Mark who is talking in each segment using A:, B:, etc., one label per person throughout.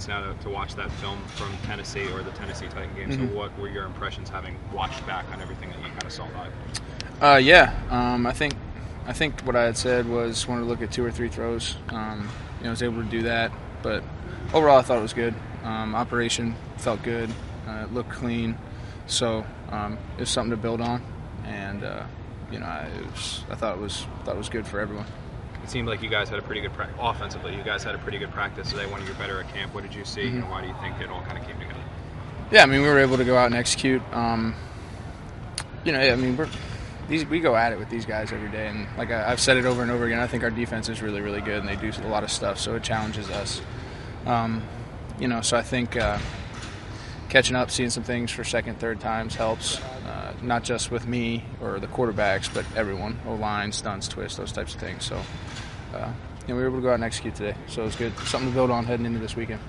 A: chance now to watch that film from Tennessee or the Tennessee Titan game. So what were your impressions having watched back on everything that you kind of saw live?
B: I think what I had said was wanted to look at 2 or 3 throws. I was able to do that, but overall I thought it was good. Operation felt good, it looked clean, so it was something to build on, and I thought it was good for everyone.
A: It seemed like you guys had a pretty good offensively. You guys had a pretty good practice today. One of your better at camp. What did you see? And why do you think it all kind of came together?
B: Yeah, I mean, we were able to go out and execute. We go at it with these guys every day, and like I've said it over and over again, I think our defense is really, really good, and they do a lot of stuff, so it challenges us. So I think catching up, seeing some things for second, third times helps, not just with me or the quarterbacks, but everyone, O-line, stunts, twists, those types of things. So we were able to go out and execute today, so it was good. Something to build on heading into this weekend.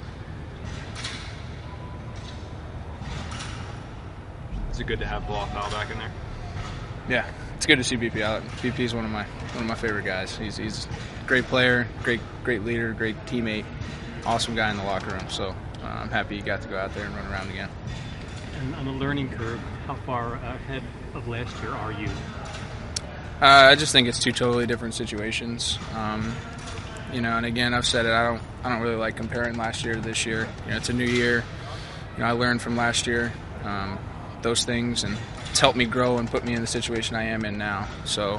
A: Is it good to have Bilal Powell back in there?
B: Yeah, it's good to see BP out. BP is one of my favorite guys. He's a great player, great leader, great teammate, awesome guy in the locker room. So I'm happy he got to go out there and run around again.
C: And on the learning curve, how far ahead of last year are you?
B: I just think it's 2 totally different situations. And again, I've said it. I don't really like comparing last year to this year. It's a new year. I learned from last year those things, and it's helped me grow and put me in the situation I am in now. So,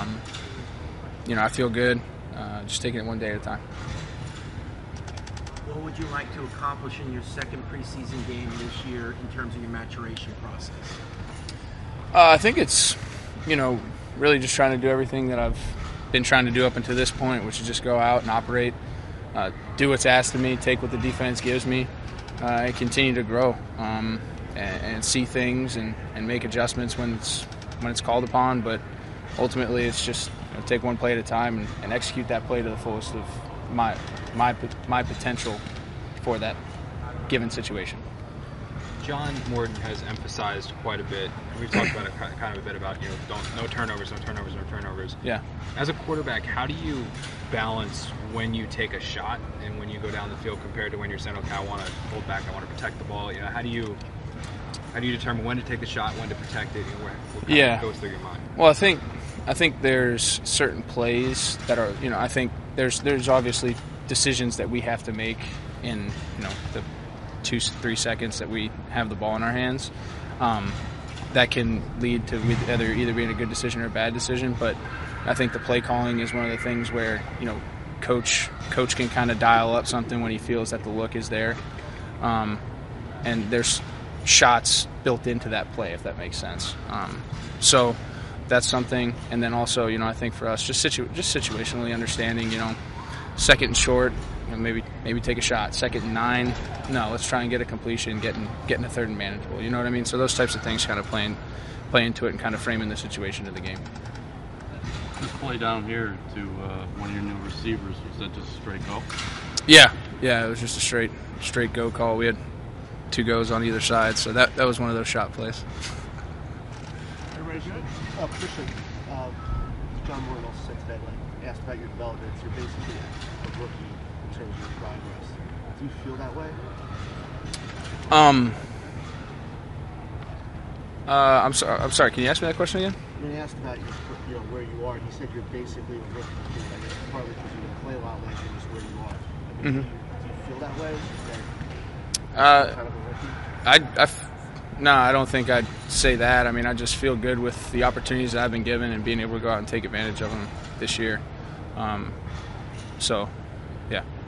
B: I feel good. Just taking it one day at a time.
D: What would you like to accomplish in your second preseason game this year in terms of your maturation process?
B: I think it's, really just trying to do everything that I've been trying to do up until this point, which is just go out and operate, do what's asked of me, take what the defense gives me, and continue to grow and see things and make adjustments when it's called upon. But ultimately, it's just take one play at a time and execute that play to the fullest of my potential for that given situation.
A: John Morton has emphasized quite a bit, and we've talked about it kind of a bit about no turnovers.
B: Yeah.
A: As a quarterback, how do you balance when you take a shot and when you go down the field compared to when you're saying, okay, I want to hold back, I want to protect the ball? How do you determine when to take the shot, when to protect it, and what kind of goes through your mind?
B: Well, I think there's certain plays that are, I think there's obviously decisions that we have to make in, the 2-3 seconds that we have the ball in our hands, that can lead to either being a good decision or a bad decision. But I think the play calling is one of the things where coach can kind of dial up something when he feels that the look is there, and there's shots built into that play, if that makes sense. So that's something. And then also, I think for us, just situationally understanding, second and short, maybe take a shot. Second and 9, no, let's try and get a completion, getting a third and manageable. You know what I mean? So those types of things kind of play into it and kind of framing the situation of the game.
E: This play down here to one of your new receivers, was that just a straight go?
B: Yeah, it was just a straight go call. We had 2 goes on either side, so that was one of those shot plays.
F: Christian, John Morton also said today, asked about your development. You're basically a rookie in terms of your progress. Do you feel that way?
B: I'm sorry. Can you ask me that question again?
F: When he asked about where you are, he said you're basically a rookie. I guess partly because you play a lot less than just where you are. I mean, do you feel that way? Kind of a rookie?
B: No, I don't think I'd say that. I mean, I just feel good with the opportunities that I've been given and being able to go out and take advantage of them this year. So, yeah.